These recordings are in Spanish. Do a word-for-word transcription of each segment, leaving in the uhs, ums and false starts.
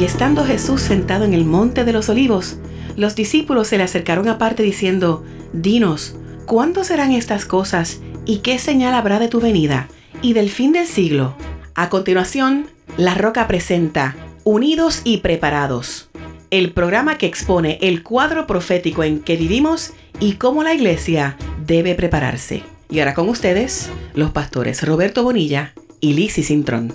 Y estando Jesús sentado en el monte de los olivos, los discípulos se le acercaron aparte diciendo: Dinos, ¿cuándo serán estas cosas y qué señal habrá de tu venida y del fin del siglo? A continuación, La Roca presenta Unidos y Preparados, el programa que expone el cuadro profético en que vivimos y cómo la iglesia debe prepararse. Y ahora con ustedes, los pastores Roberto Bonilla y Lizzy Cintrón.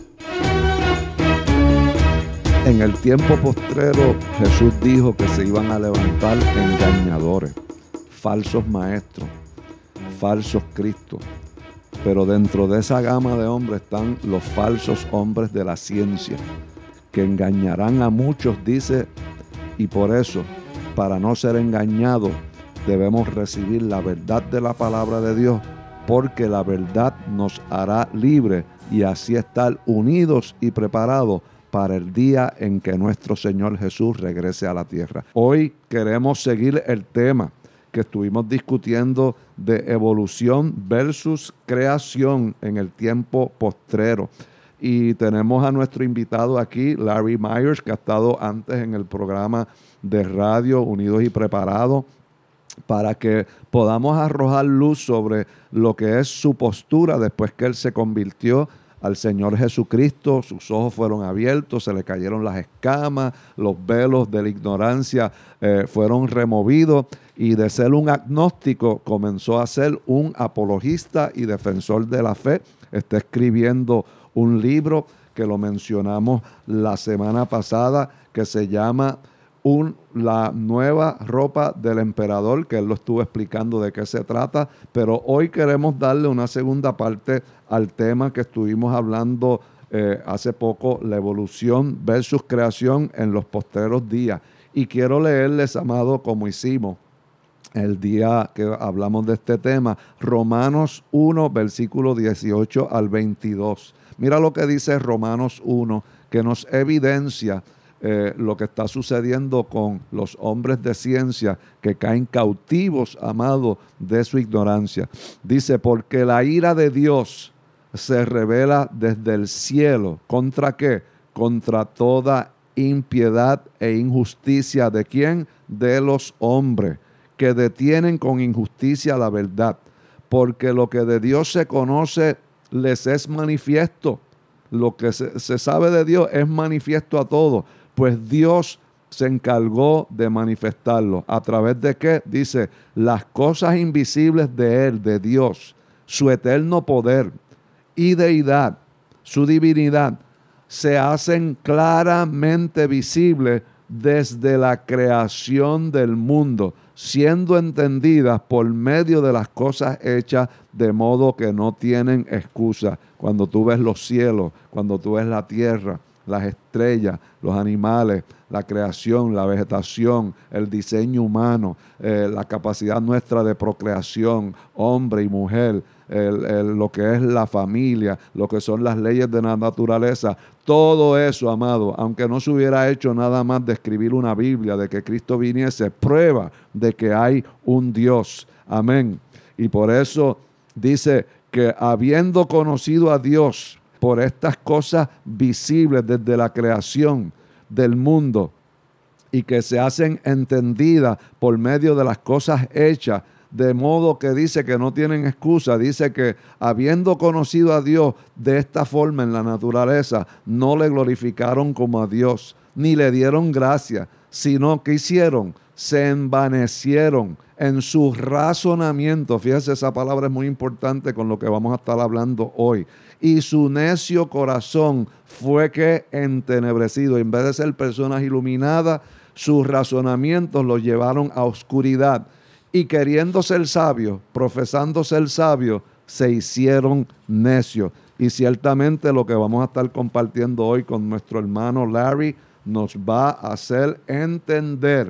En el tiempo postrero, Jesús dijo que se iban a levantar engañadores, falsos maestros, falsos cristos. Pero dentro de esa gama de hombres están los falsos hombres de la ciencia, que engañarán a muchos, dice, y por eso, para no ser engañados, debemos recibir la verdad de la palabra de Dios, porque la verdad nos hará libres y así estar unidos y preparados para el día en que nuestro Señor Jesús regrese a la tierra. Hoy queremos seguir el tema que estuvimos discutiendo de evolución versus creación en el tiempo postrero. Y tenemos a nuestro invitado aquí, Larry Myers, que ha estado antes en el programa de radio Unidos y Preparados, para que podamos arrojar luz sobre lo que es su postura después que él se convirtió al Señor Jesucristo. Sus ojos fueron abiertos, se le cayeron las escamas, los velos de la ignorancia eh, fueron removidos, y de ser un agnóstico comenzó a ser un apologista y defensor de la fe. Está escribiendo un libro que lo mencionamos la semana pasada, que se llama Un, La Nueva Ropa del Emperador, que él lo estuvo explicando de qué se trata, pero hoy queremos darle una segunda parte al tema que estuvimos hablando eh, hace poco, la evolución versus creación en los postreros días. Y quiero leerles, amado, como hicimos el día que hablamos de este tema, Romanos uno, versículo dieciocho al veintidós. Mira lo que dice Romanos uno, que nos evidencia Eh, lo que está sucediendo con los hombres de ciencia que caen cautivos, amados, de su ignorancia. Dice, porque la ira de Dios se revela desde el cielo. ¿Contra qué? Contra toda impiedad e injusticia. ¿De quién? De los hombres, que detienen con injusticia la verdad. Porque lo que de Dios se conoce les es manifiesto. Lo que se, se sabe de Dios es manifiesto a todos. Pues Dios se encargó de manifestarlo. ¿A través de qué? Dice, las cosas invisibles de Él, de Dios, su eterno poder y deidad, su divinidad, se hacen claramente visibles desde la creación del mundo, siendo entendidas por medio de las cosas hechas, de modo que no tienen excusa. Cuando tú ves los cielos, cuando tú ves la tierra, las estrellas, los animales, la creación, la vegetación, el diseño humano, eh, la capacidad nuestra de procreación, hombre y mujer, el, el, lo que es la familia, lo que son las leyes de la naturaleza, todo eso, amado, aunque no se hubiera hecho nada más de escribir una Biblia, de que Cristo viniese, prueba de que hay un Dios. Amén. Y por eso dice que habiendo conocido a Dios, por estas cosas visibles desde la creación del mundo y que se hacen entendidas por medio de las cosas hechas, de modo que dice que no tienen excusa. Dice que habiendo conocido a Dios de esta forma en la naturaleza, no le glorificaron como a Dios, ni le dieron gracia, sino que hicieron, se envanecieron en su razonamiento. Fíjese, esa palabra es muy importante con lo que vamos a estar hablando hoy. Y su necio corazón fue que entenebrecido. En vez de ser personas iluminadas, sus razonamientos los llevaron a oscuridad. Y queriendo ser sabios, profesando ser sabios, se hicieron necios. Y ciertamente lo que vamos a estar compartiendo hoy con nuestro hermano Larry nos va a hacer entender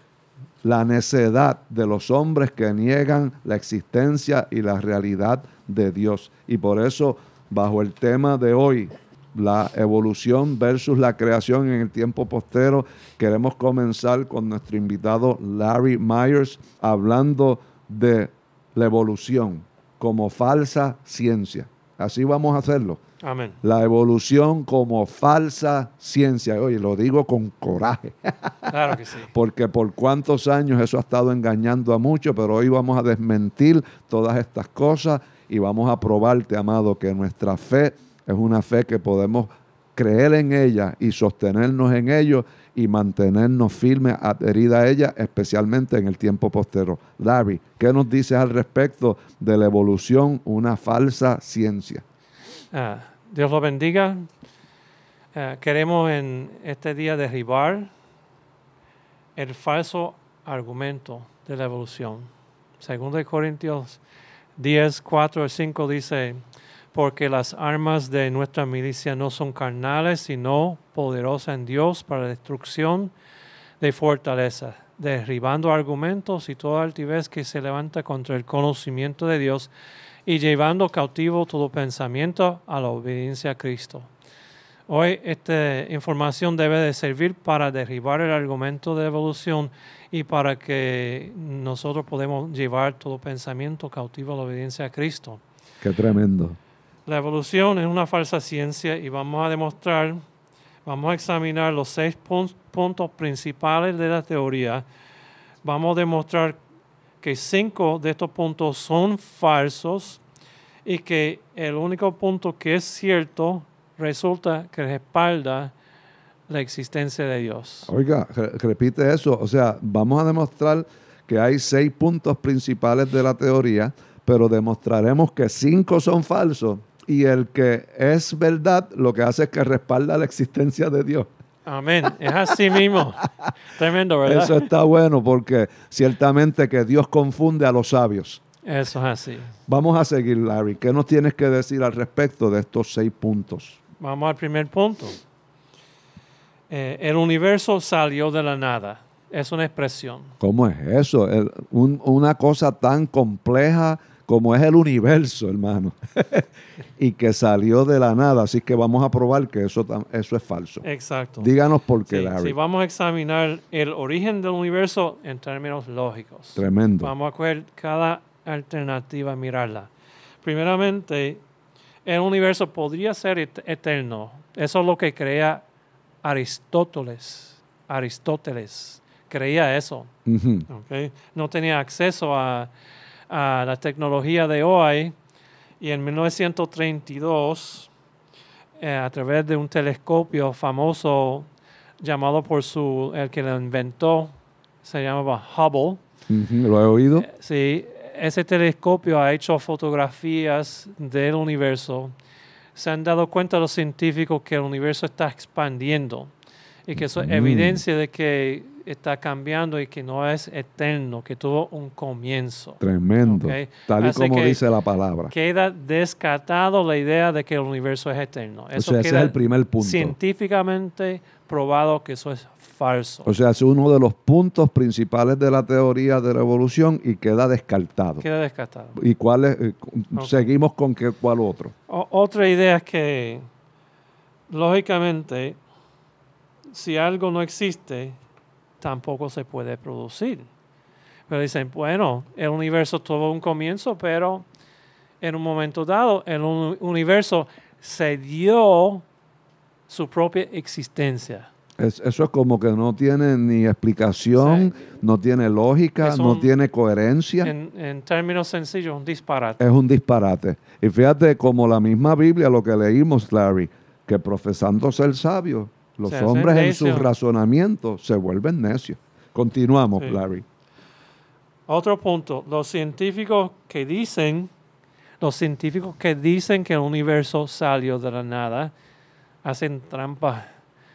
la necedad de los hombres que niegan la existencia y la realidad de Dios. Y por eso, bajo el tema de hoy, la evolución versus la creación en el tiempo postrero, queremos comenzar con nuestro invitado Larry Myers, hablando de la evolución como falsa ciencia. Así vamos a hacerlo. Amén. La evolución como falsa ciencia. Oye, lo digo con coraje. Claro que sí. Porque por cuántos años eso ha estado engañando a muchos, pero hoy vamos a desmentir todas estas cosas y vamos a probarte, amado, que nuestra fe es una fe que podemos creer en ella y sostenernos en ello y mantenernos firmes, adherida a ella, especialmente en el tiempo posterior. Larry, ¿qué nos dices al respecto de la evolución, una falsa ciencia? Uh, Dios lo bendiga. Uh, queremos en este día derribar el falso argumento de la evolución. Segundo de Corintios diez, cuatro al cinco dice, porque las armas de nuestra milicia no son carnales, sino poderosas en Dios para la destrucción de fortaleza, derribando argumentos y toda altivez que se levanta contra el conocimiento de Dios y llevando cautivo todo pensamiento a la obediencia a Cristo. Hoy esta información debe de servir para derribar el argumento de evolución y para que nosotros podamos llevar todo pensamiento cautivo a la obediencia a Cristo. Qué tremendo. La evolución es una falsa ciencia y vamos a demostrar, vamos a examinar los seis pun- puntos principales de la teoría. Vamos a demostrar que cinco de estos puntos son falsos y que el único punto que es cierto resulta que respalda la existencia de Dios. Oiga, re- repite eso. O sea, vamos a demostrar que hay seis puntos principales de la teoría, pero demostraremos que cinco son falsos y el que es verdad lo que hace es que respalda la existencia de Dios. Amén. Es así mismo. Tremendo, ¿verdad? Eso está bueno porque ciertamente que Dios confunde a los sabios. Eso es así. Vamos a seguir, Larry. ¿Qué nos tienes que decir al respecto de estos seis puntos? Vamos al primer punto. Eh, el universo salió de la nada. Es una expresión. ¿Cómo es eso? El- un- una cosa tan compleja como es el universo, hermano. Y que salió de la nada. Así que vamos a probar que eso, tam- eso es falso. Exacto. Díganos por qué, Sí, Larry. sí, vamos a examinar el origen del universo en términos lógicos. Tremendo. Vamos a coger cada alternativa, mirarla. Primeramente, el universo podría ser et- eterno. Eso es lo que creía Aristóteles. Aristóteles creía eso. Ujú. ¿Okay? No tenía acceso a, a la tecnología de hoy y en mil novecientos treinta y dos, eh, a través de un telescopio famoso llamado por su, el que lo inventó, se llamaba Hubble. Ujú, ¿lo he oído? Eh, sí, ese telescopio ha hecho fotografías del universo. Se han dado cuenta los científicos que el universo está expandiendo y que eso es Mm. evidencia de que está cambiando y que no es eterno, que tuvo un comienzo. Tremendo. Ok. Tal y Así como que dice la palabra. Queda descartado la idea de que el universo es eterno. Eso O sea, ese queda es el primer punto. científicamente probado que eso es falso. O sea, es uno de los puntos principales de la teoría de la evolución y queda descartado. Queda descartado. ¿Y cuál es? Eh, Ok. Seguimos con qué, cuál otro. O- otra idea es que, lógicamente, si algo no existe, tampoco se puede producir. Pero dicen, bueno, el universo tuvo un comienzo, pero en un momento dado, el uni- universo se dio su propia existencia. Es- eso es como que no tiene ni explicación, Sí. no tiene lógica, Es no un- tiene coherencia. En, en términos sencillos, un disparate. Es un disparate. Y fíjate, como la misma Biblia, lo que leímos, Larry, que profesando ser sabios, los Se hacen hombres en sus necios. razonamientos se vuelven necios. Continuamos, Sí. Larry. Otro punto, los científicos que dicen, los científicos que dicen que el universo salió de la nada, hacen trampa.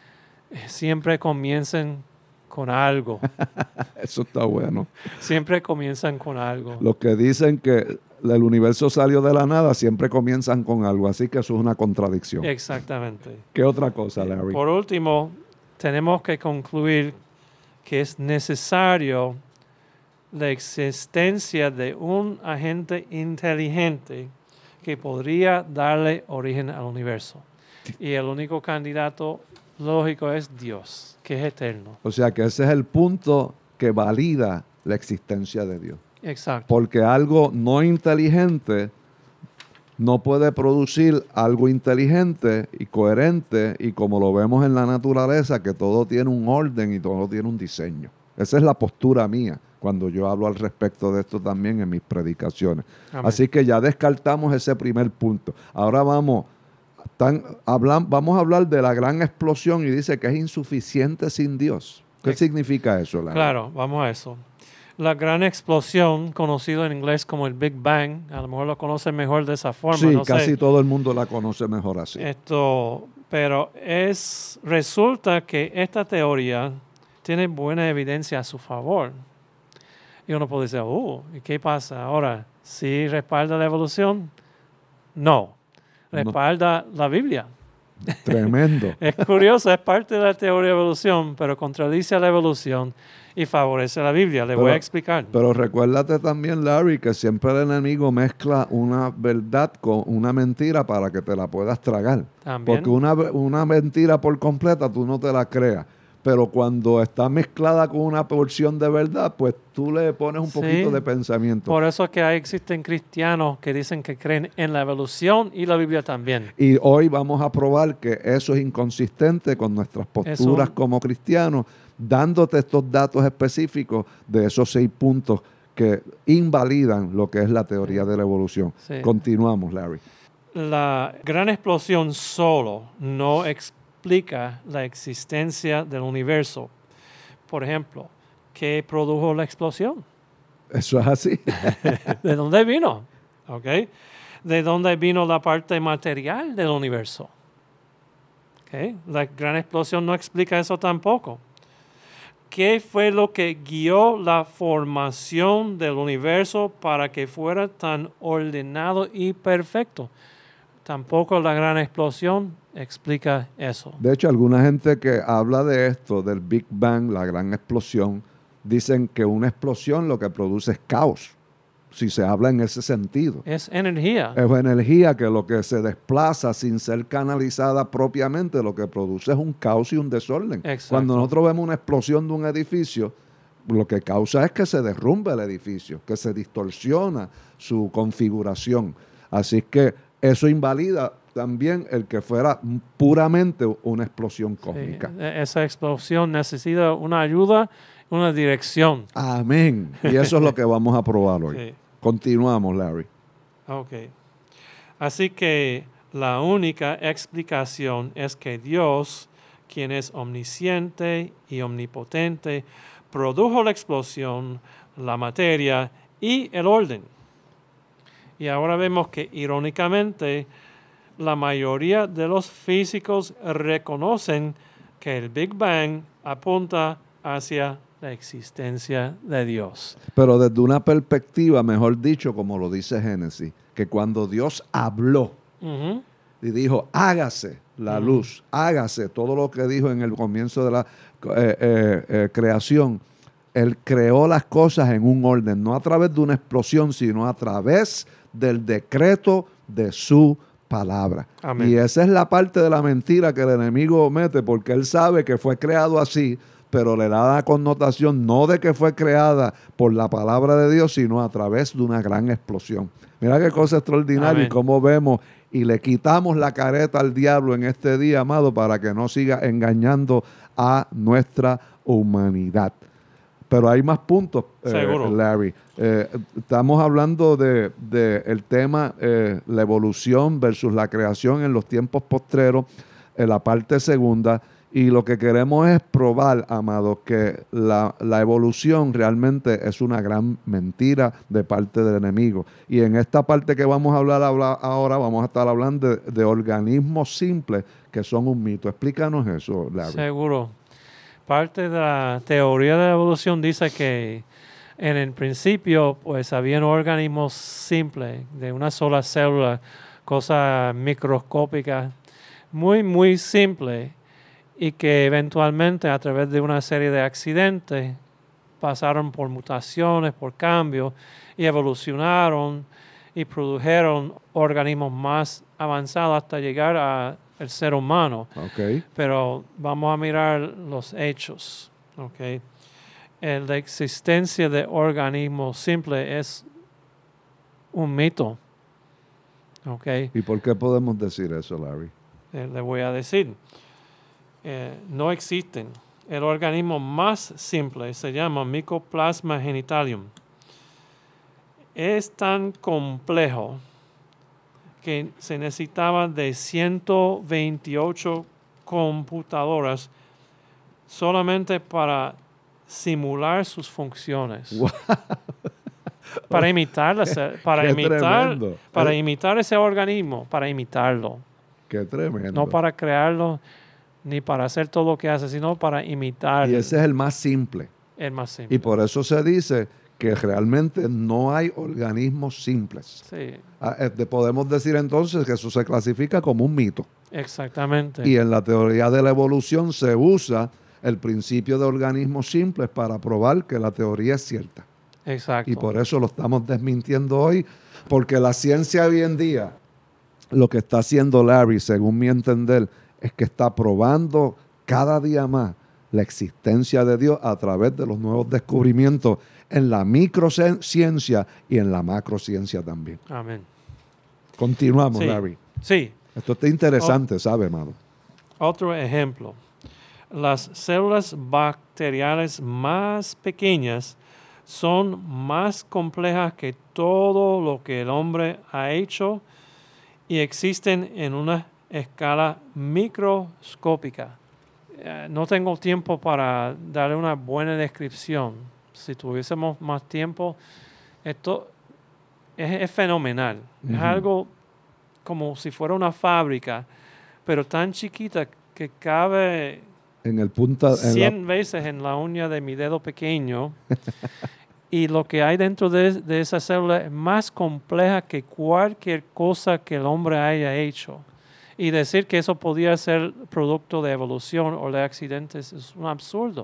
Siempre comienzan con algo. Eso está bueno. Siempre comienzan con algo. Los que dicen que el universo salió de la nada siempre comienzan con algo, así que eso es una contradicción. Exactamente. ¿Qué otra cosa, Larry? Por último, tenemos que concluir que es necesario la existencia de un agente inteligente que podría darle origen al universo. Y el único candidato lógico es Dios, que es eterno. O sea que ese es el punto que valida la existencia de Dios. Exacto. Porque algo no inteligente no puede producir algo inteligente y coherente, y como lo vemos en la naturaleza, que todo tiene un orden y todo tiene un diseño. Esa es la postura mía cuando yo hablo al respecto de esto también en mis predicaciones. Amén. Así que ya descartamos ese primer punto. Ahora vamos, tan, hablan, vamos a hablar de la gran explosión, y dice que es insuficiente sin Dios. ¿Qué Ex- significa eso, Larry? Claro, vamos a eso. La gran explosión, conocido en inglés como el Big Bang, a lo mejor lo conocen mejor de esa forma. Sí, no casi sé. todo el mundo la conoce mejor así. Esto, pero es resulta que esta teoría tiene buena evidencia a su favor. Y uno puede decir, oh, ¿y qué pasa ahora? ¿Sí respalda la evolución? No, respalda no. la Biblia. Tremendo. Es curioso, es parte de la teoría de evolución, pero contradice a la evolución y favorece a la Biblia. Le pero, voy a explicar. Pero recuérdate también, Larry, que siempre el enemigo mezcla una verdad con una mentira para que te la puedas tragar. También. Porque una, una mentira por completa tú no te la creas. Pero cuando está mezclada con una porción de verdad, pues tú le pones un Sí. poquito de pensamiento. Por eso es que ahí existen cristianos que dicen que creen en la evolución y la Biblia también. Y hoy vamos a probar que eso es inconsistente con nuestras posturas Eso. como cristianos, dándote estos datos específicos de esos seis puntos que invalidan lo que es la teoría de la evolución. Sí. Continuamos, Larry. La gran explosión solo no explica la existencia del universo. Por ejemplo, ¿qué produjo la explosión? Eso es así. ¿De dónde vino? ¿Okay? ¿De dónde vino la parte material del universo? ¿Okay? La gran explosión no explica eso tampoco. ¿Qué fue lo que guió la formación del universo para que fuera tan ordenado y perfecto? Tampoco la gran explosión explica eso. De hecho, alguna gente que habla de esto, del Big Bang, la gran explosión, dicen que una explosión lo que produce es caos, si se habla en ese sentido. Es energía. Es energía que lo que se desplaza sin ser canalizada propiamente, lo que produce es un caos y un desorden. Exacto. Cuando nosotros vemos una explosión de un edificio, lo que causa es que se derrumbe el edificio, que se distorsiona su configuración. Así que eso invalida también el que fuera puramente una explosión cósmica. Sí, esa explosión necesita una ayuda, una dirección. Amén. Y eso es lo que vamos a probar hoy. Sí. Continuamos, Larry. Ok. Así que la única explicación es que Dios, quien es omnisciente y omnipotente, produjo la explosión, la materia y el orden. Y ahora vemos que, irónicamente, la mayoría de los físicos reconocen que el Big Bang apunta hacia la existencia de Dios. Pero desde una perspectiva, mejor dicho, como lo dice Génesis, que cuando Dios habló Uh-huh. y dijo, hágase la Uh-huh. luz, hágase todo lo que dijo en el comienzo de la eh, eh, eh, creación, Él creó las cosas en un orden, no a través de una explosión, sino a través del decreto de su palabra. Amén. Y esa es la parte de la mentira que el enemigo mete, porque él sabe que fue creado así, pero le da la connotación no de que fue creada por la palabra de Dios, sino a través de una gran explosión. Mira qué cosa extraordinaria. Amén. Y cómo vemos y le quitamos la careta al diablo en este día, amado, para que no siga engañando a nuestra humanidad. Pero hay más puntos, eh, Seguro. Larry. Eh, estamos hablando de, de el tema eh, la evolución versus la creación en los tiempos postreros, en la parte segunda. Y lo que queremos es probar, amados, que la, la evolución realmente es una gran mentira de parte del enemigo. Y en esta parte que vamos a hablar, hablar ahora, vamos a estar hablando de, de organismos simples que son un mito. Explícanos eso, Larry. Seguro. Parte de la teoría de la evolución dice que en el principio pues habían organismos simples de una sola célula, cosas microscópicas, muy, muy simples, y que eventualmente a través de una serie de accidentes pasaron por mutaciones, por cambios, y evolucionaron y produjeron organismos más avanzados hasta llegar a el ser humano. Okay. Pero vamos a mirar los hechos. Okay. Eh, la existencia de organismos simples es un mito. Okay. ¿Y por qué podemos decir eso, Larry? Eh, le voy a decir. Eh, no existen. El organismo más simple se llama Mycoplasma genitalium. Es tan complejo que se necesitaba de ciento veintiocho computadoras solamente para simular sus funciones. Wow. Para imitar, para, imitar, para eh, imitar ese organismo, para imitarlo. Qué tremendo. No para crearlo, ni para hacer todo lo que hace, sino para imitarlo. Y ese es el más simple. El más simple. Y por eso se dice que realmente no hay organismos simples. Sí. Ah, eh, podemos decir entonces que eso se clasifica como un mito. Exactamente. Y en la teoría de la evolución se usa el principio de organismos simples para probar que la teoría es cierta. Exacto. Y por eso lo estamos desmintiendo hoy, porque la ciencia hoy en día, lo que está haciendo Larry, según mi entender, es que está probando cada día más la existencia de Dios a través de los nuevos descubrimientos en la microciencia y en la macrociencia también. Amén. Continuamos, Sí. Larry. Sí. Esto está interesante, ¿sabe, hermano? Otro ejemplo. Las células bacteriales más pequeñas son más complejas que todo lo que el hombre ha hecho y existen en una escala microscópica. Eh, no tengo tiempo para darle una buena descripción. Si tuviésemos más tiempo, esto es, es fenomenal. Uh-huh. Es algo como si fuera una fábrica, pero tan chiquita que cabe en el punta, cien en la... veces en la uña de mi dedo pequeño. Y lo que hay dentro de, de esa célula es más compleja que cualquier cosa que el hombre haya hecho. Y decir que eso podía ser producto de evolución o de accidentes es un absurdo.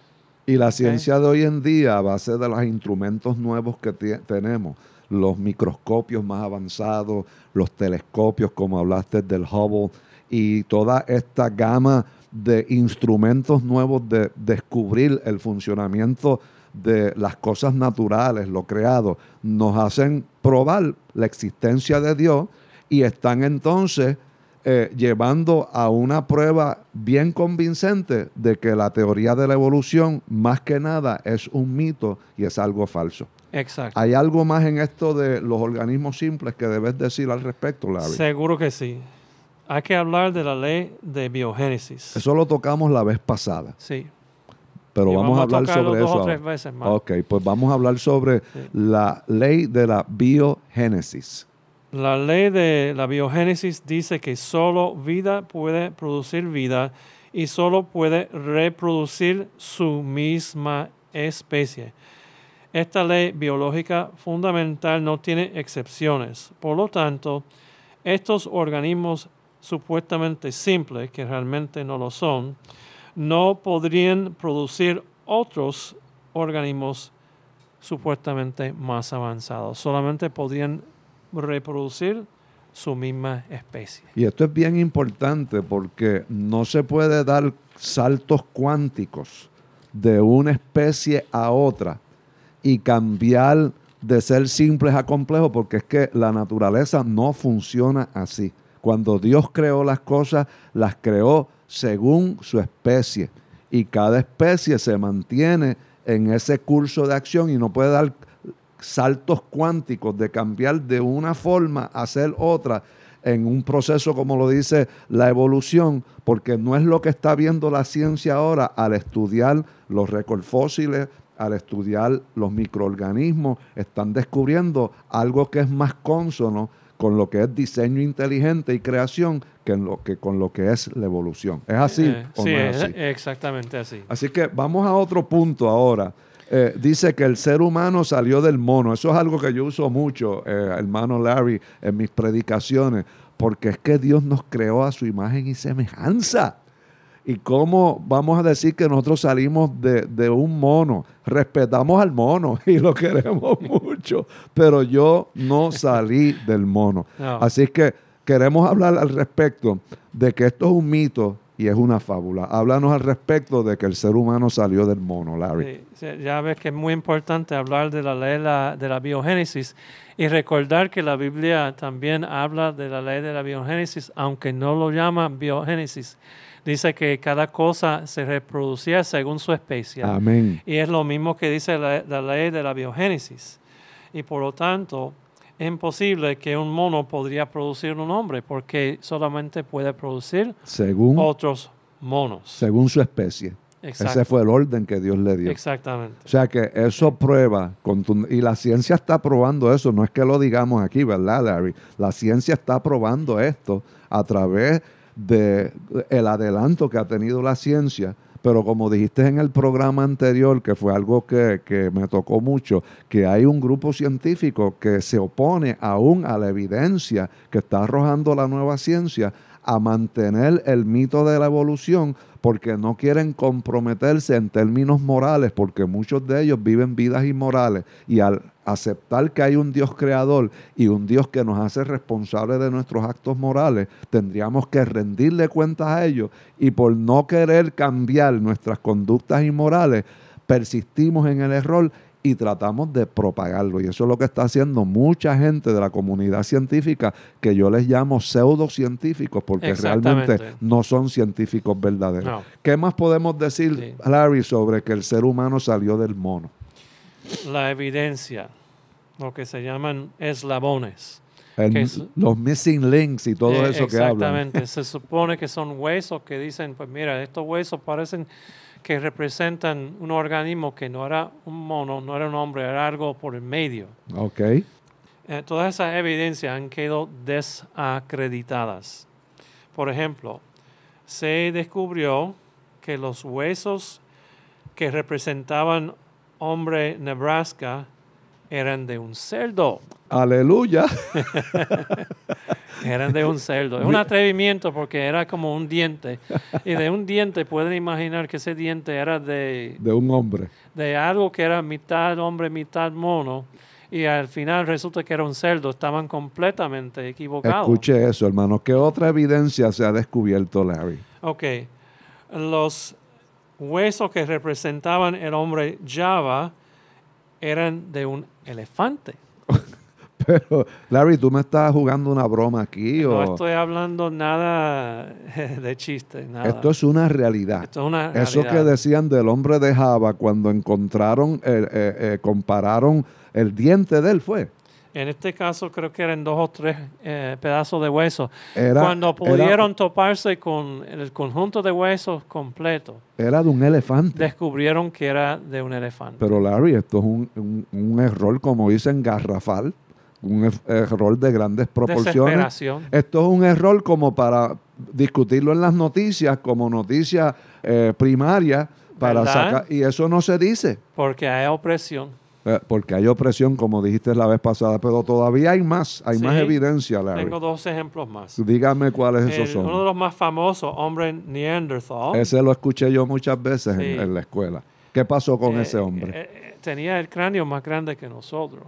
Y la ciencia de hoy en día, a base de los instrumentos nuevos que t- tenemos, los microscopios más avanzados, los telescopios, como hablaste del Hubble, y toda esta gama de instrumentos nuevos de descubrir el funcionamiento de las cosas naturales, lo creado, nos hacen probar la existencia de Dios y están entonces eh, llevando a una prueba bien convincente de que la teoría de la evolución más que nada es un mito y es algo falso. Exacto. ¿Hay algo más en esto de los organismos simples que debes decir al respecto, Larry? Seguro que sí. Hay que hablar de la ley de biogénesis. Eso lo tocamos la vez pasada. Sí. Pero vamos, vamos a hablar sobre dos eso. O tres veces más. Ok, pues vamos a hablar sobre sí. la ley de la biogénesis. La ley de la biogénesis dice que solo vida puede producir vida y solo puede reproducir su misma especie. Esta ley biológica fundamental no tiene excepciones. Por lo tanto, estos organismos supuestamente simples, que realmente no lo son, no podrían producir otros organismos supuestamente más avanzados. Solamente podrían reproducir su misma especie. Y esto es bien importante porque no se puede dar saltos cuánticos de una especie a otra y cambiar de ser simples a complejos, porque es que la naturaleza no funciona así. Cuando Dios creó las cosas, las creó según su especie. Y cada especie se mantiene en ese curso de acción y no puede dar saltos cuánticos de cambiar de una forma a ser otra en un proceso como lo dice la evolución, porque no es lo que está viendo la ciencia ahora al estudiar los récords fósiles, al estudiar los microorganismos, están descubriendo algo que es más cónsono con lo que es diseño inteligente y creación que, en lo que con lo que es la evolución. ¿Es así eh, o sí, no es así? Es exactamente así. Así que vamos a otro punto ahora. Eh, dice que el ser humano salió del mono. Eso es algo que yo uso mucho, eh, hermano Larry, en mis predicaciones, porque es que Dios nos creó a su imagen y semejanza. ¿Y cómo vamos a decir que nosotros salimos de, de un mono? Respetamos al mono y lo queremos mucho, pero yo no salí del mono. No. Así que queremos hablar al respecto de que esto es un mito y es una fábula. Háblanos al respecto de que el ser humano salió del mono, Larry. Sí, sí, ya ves que es muy importante hablar de la ley de la, de la biogénesis y recordar que la Biblia también habla de la ley de la biogénesis, aunque no lo llama biogénesis. Dice que cada cosa se reproducía según su especie. Amén. Y es lo mismo que dice la, la ley de la biogénesis. Y por lo tanto, es imposible que un mono podría producir un hombre porque solamente puede producir según, otros monos. Según su especie. Exacto. Ese fue el orden que Dios le dio. Exactamente. O sea que eso prueba, y la ciencia está probando eso, no es que lo digamos aquí, ¿verdad, Larry? La ciencia está probando esto a través del adelanto que ha tenido la ciencia. Pero como dijiste en el programa anterior, que fue algo que, que me tocó mucho, que hay un grupo científico que se opone aún a la evidencia que está arrojando la nueva ciencia a mantener el mito de la evolución, porque no quieren comprometerse en términos morales, porque muchos de ellos viven vidas inmorales, y al aceptar que hay un Dios creador y un Dios que nos hace responsables de nuestros actos morales, tendríamos que rendirle cuentas a ellos, y por no querer cambiar nuestras conductas inmorales, persistimos en el error y tratamos de propagarlo. Y eso es lo que está haciendo mucha gente de la comunidad científica, que yo les llamo pseudocientíficos, porque realmente no son científicos verdaderos. No. ¿Qué más podemos decir, sí, Larry, sobre que el ser humano salió del mono? La evidencia, lo que se llaman eslabones. El, es, los missing links y todo eh, eso que hablan. Exactamente. Se supone que son huesos que dicen, pues mira, estos huesos parecen que representan un organismo que no era un mono, no era un hombre, era algo por el medio. Ok. Eh, todas esas evidencias han quedado desacreditadas. Por ejemplo, se descubrió que los huesos que representaban hombre Nebraska eran de un cerdo. ¡Aleluya! Eran de un cerdo. Es un atrevimiento porque era como un diente. Y de un diente pueden imaginar que ese diente era de... De un hombre. De algo que era mitad hombre, mitad mono. Y al final resulta que era un cerdo. Estaban completamente equivocados. Escuche eso, hermano. ¿Qué otra evidencia se ha descubierto, Larry? Ok. Los huesos que representaban el hombre Java eran de un elefante. Pero, Larry, ¿tú me estás jugando una broma aquí? No o... estoy hablando nada de chiste, nada. Esto es una realidad. Esto es una realidad. Eso que decían del hombre de Java cuando encontraron, eh, eh, eh, compararon el diente de él, ¿fue? En este caso creo que eran dos o tres eh, pedazos de hueso. Era, cuando pudieron era, toparse con el conjunto de huesos completo. Era de un elefante. Descubrieron que era de un elefante. Pero, Larry, esto es un, un, un error, como dicen, garrafal. Un error de grandes proporciones. Esto es un error como para discutirlo en las noticias, como noticia eh, primaria, para sacar, y eso no se dice. Porque hay opresión. Eh, porque hay opresión, como dijiste la vez pasada, pero todavía hay más, hay sí, más evidencia, Larry. Tengo dos ejemplos más. Dígame cuáles El, esos son. Uno de los más famosos, hombre Neanderthal. Ese lo escuché yo muchas veces sí. en, en la escuela. ¿Qué pasó con eh, ese hombre? Eh, tenía el cráneo más grande que nosotros.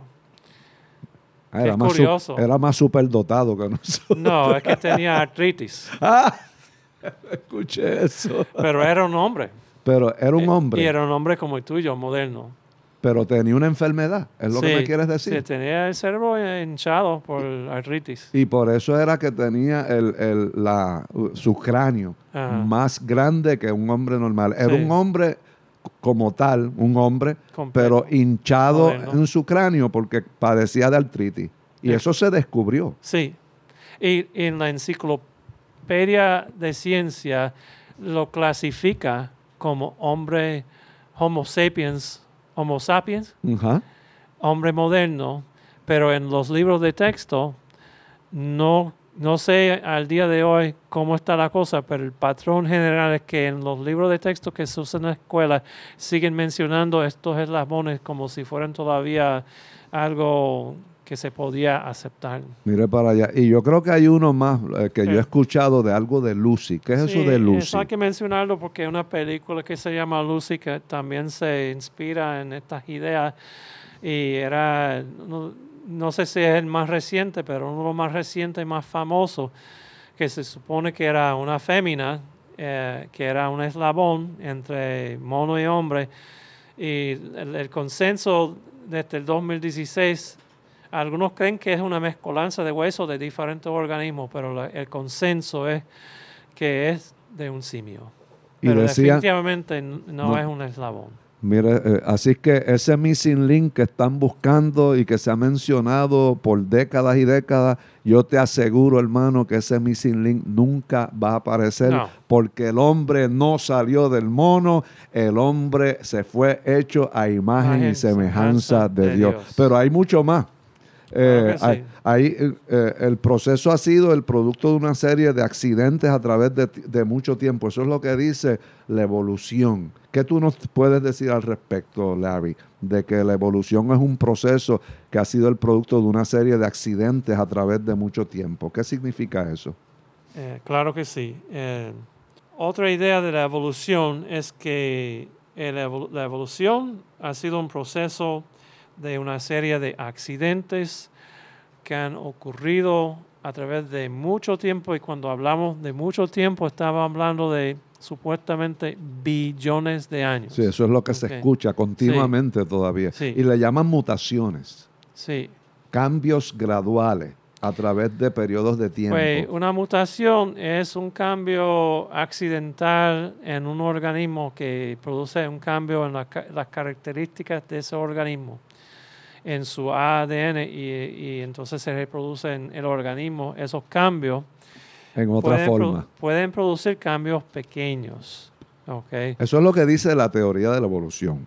Ah, era, es más curioso. Su, era más superdotado que nosotros. No, es que tenía artritis. Ah, escuché eso. Pero era un hombre. Pero era un hombre. Y era un hombre como el tuyo, moderno. Pero tenía una enfermedad, es lo sí, que me quieres decir. Sí, tenía el cerebro hinchado por artritis. Y por eso era que tenía el, el, la, su cráneo Ajá. más grande que un hombre normal. Era sí. un hombre como tal, un hombre, completo, pero hinchado moderno. En su cráneo porque padecía de artritis. Y sí. eso se descubrió. Sí. Y en la enciclopedia de ciencia lo clasifica como hombre Homo sapiens, Homo sapiens, uh-huh. hombre moderno, pero en los libros de texto no, no sé al día de hoy cómo está la cosa, pero el patrón general es que en los libros de texto que se usan en la escuela siguen mencionando estos eslabones como si fueran todavía algo que se podía aceptar. Mire para allá. Y yo creo que hay uno más eh, que sí. yo he escuchado de algo de Lucy. ¿Qué es sí, eso de Lucy? Eso hay que mencionarlo porque es una película que se llama Lucy que también se inspira en estas ideas y era, no, no sé si es el más reciente, pero uno de los más recientes y más famosos, que se supone que era una fémina eh, que era un eslabón entre mono y hombre. Y el, el consenso desde el dos mil dieciséis, algunos creen que es una mezcolanza de huesos de diferentes organismos, pero la, el consenso es que es de un simio. Y Pero decían, definitivamente no, no, es un eslabón. Mire, eh, así que ese missing link que están buscando y que se ha mencionado por décadas y décadas, yo te aseguro, hermano, que ese missing link nunca va a aparecer, No. porque el hombre no salió del mono, el hombre se fue hecho a imagen Imagen y semejanza de, de Dios. Dios. Pero hay mucho más. Eh, Claro que hay- sí. hay, eh, el proceso ha sido el producto de una serie de accidentes a través de, ti- de mucho tiempo. Eso es lo que dice la evolución. ¿Qué tú nos puedes decir al respecto, Larry, de que la evolución es un proceso que ha sido el producto de una serie de accidentes a través de mucho tiempo? ¿Qué significa eso? Eh, claro que sí. Eh, otra idea de la evolución es que el evol- la evolución ha sido un proceso de una serie de accidentes que han ocurrido a través de mucho tiempo, y cuando hablamos de mucho tiempo estamos hablando de supuestamente billones de años. Sí, eso es lo que se Ok. escucha continuamente todavía. Sí. Y le llaman mutaciones, Sí. cambios graduales a través de periodos de tiempo. Pues una mutación es un cambio accidental en un organismo que produce un cambio en la ca- las características de ese organismo, en su A D N, y, y entonces se reproduce en el organismo. Esos cambios en otra pueden, pro- forma. pueden producir cambios pequeños. ¿Okay? Eso es lo que dice la teoría de la evolución.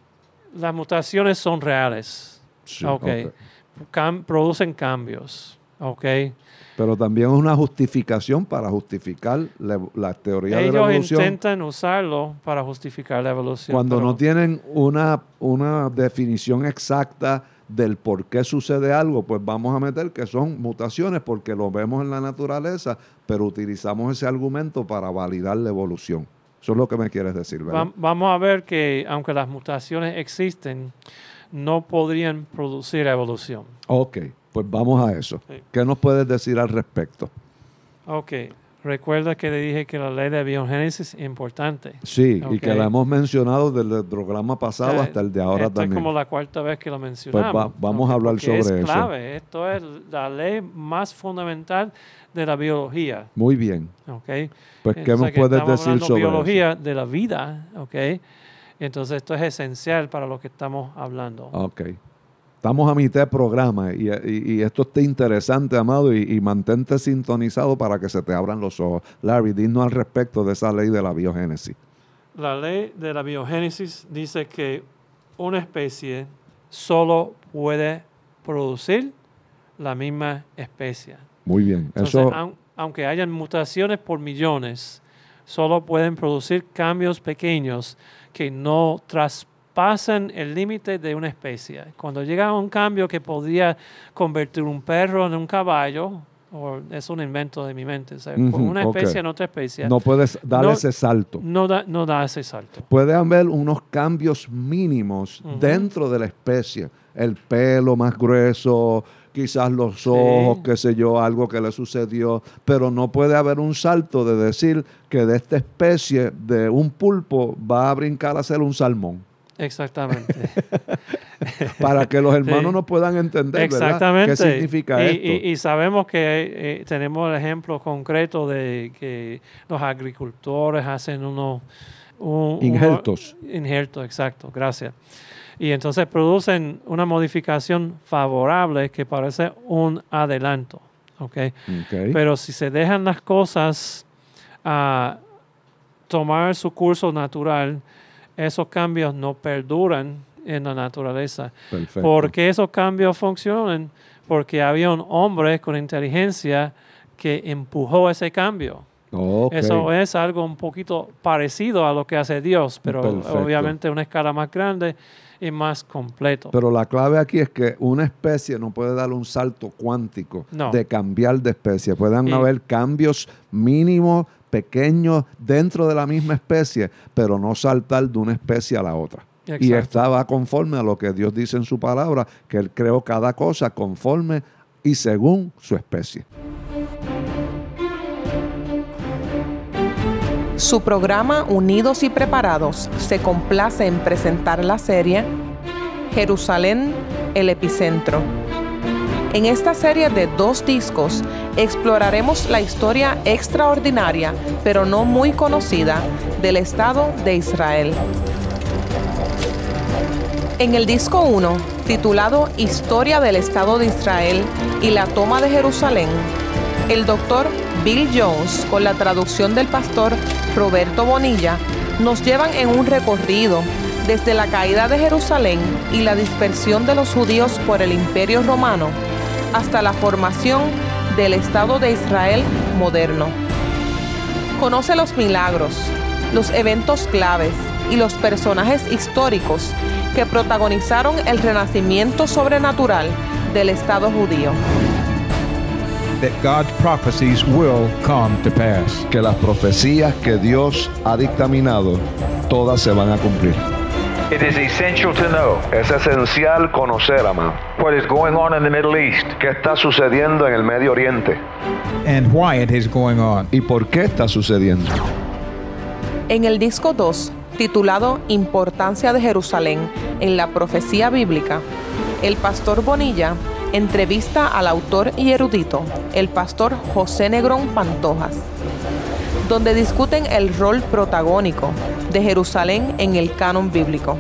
Las mutaciones son reales. Sí, Ok. ok. Cam- producen cambios. ¿Okay? Pero también es una justificación para justificar la, la teoría de la Ellos evolución. intentan usarlo para justificar la evolución. Cuando pero no tienen una, una definición exacta del por qué sucede algo, pues vamos a meter que son mutaciones porque lo vemos en la naturaleza, pero utilizamos ese argumento para validar la evolución. Eso es lo que me quieres decir, ¿verdad? va- vamos a ver que aunque las mutaciones existen, no podrían producir evolución. Ok, pues vamos a eso. Sí. ¿Qué nos puedes decir al respecto? Ok. Recuerda que le dije que la ley de biogénesis es importante. Sí, y Ok. que la hemos mencionado desde el programa pasado O sea, hasta el de ahora Esta también. es como la cuarta vez que lo mencionamos. Pues va- vamos Ok, a hablar porque sobre es eso. clave. Esto es la ley más fundamental de la biología. Muy bien. Okay. Pues, ¿qué Entonces, nos que puedes estamos decir hablando sobre biología de la vida, okay. Entonces esto es esencial para lo que estamos hablando. Ok. Estamos a mitad de programa y, y- y esto está interesante, amado, y, y mantente sintonizado para que se te abran los ojos. Larry, dinos al respecto de esa ley de la biogénesis. La ley de la biogénesis dice que una especie solo puede producir la misma especie. Muy bien. Entonces, Eso, aun- aunque hayan mutaciones por millones, solo pueden producir cambios pequeños que no traspasan el límite de una especie. Cuando llega un cambio que podría convertir un perro en un caballo, o es un invento de mi mente, o sea, Ujú, con una especie ok. en otra especie, no puedes dar no- ese salto. no da, no da ese salto. Puede haber unos cambios mínimos Ujú. dentro de la especie. El pelo más grueso, quizás los Sí. ojos, qué sé yo, algo que le sucedió, pero no puede haber un salto de decir que de esta especie, de un pulpo, va a brincar a ser un salmón. Exactamente. Para que los hermanos Sí. no puedan entender, ¿verdad? Exactamente. ¿Qué significa y, esto? Y, y sabemos que eh, tenemos el ejemplo concreto de que los agricultores hacen unos... un- Injertos. unos- injertos, exacto, gracias. Y entonces producen una modificación favorable que parece un adelanto. ¿Okay? Ok. Pero si se dejan las cosas a tomar su curso natural, esos cambios no perduran en la naturaleza. Perfecto. ¿Por qué esos cambios funcionan? Porque había un hombre con inteligencia que empujó ese cambio. Ok. Eso es algo un poquito parecido a lo que hace Dios, pero Perfecto. obviamente una escala más grande y más completo. Pero la clave aquí es que una especie no puede dar un salto cuántico No. de cambiar de especie. Pueden Y- haber cambios mínimos, pequeños, dentro de la misma especie, pero no saltar de una especie a la otra. Y Exacto. estaba conforme a lo que Dios dice en su palabra, que Él creó cada cosa conforme y según su especie. Su programa Unidos y Preparados se complace en presentar la serie Jerusalén, el epicentro. En esta serie de dos discos exploraremos la historia extraordinaria, pero no muy conocida, del Estado de Israel. En el disco uno, titulado Historia del Estado de Israel y la toma de Jerusalén, el doctor Bill Jones, con la traducción del pastor Roberto Bonilla, nos llevan en un recorrido desde la caída de Jerusalén y la dispersión de los judíos por el Imperio Romano hasta la formación del Estado de Israel moderno. Conoce los milagros, los eventos claves y los personajes históricos que protagonizaron el renacimiento sobrenatural del Estado judío. That God's prophecies will come to pass. Que las profecías que Dios ha dictaminado, todas se van a cumplir. It is essential to know Es esencial conocer, amado, what is going on in the Middle East qué está sucediendo en el Medio Oriente and why it is going on. y por qué está sucediendo. En el disco dos, titulado Importancia de Jerusalén en la profecía bíblica, el pastor Bonilla entrevista al autor y erudito, el pastor José Negrón Pantojas, donde discuten el rol protagónico de Jerusalén en el canon bíblico.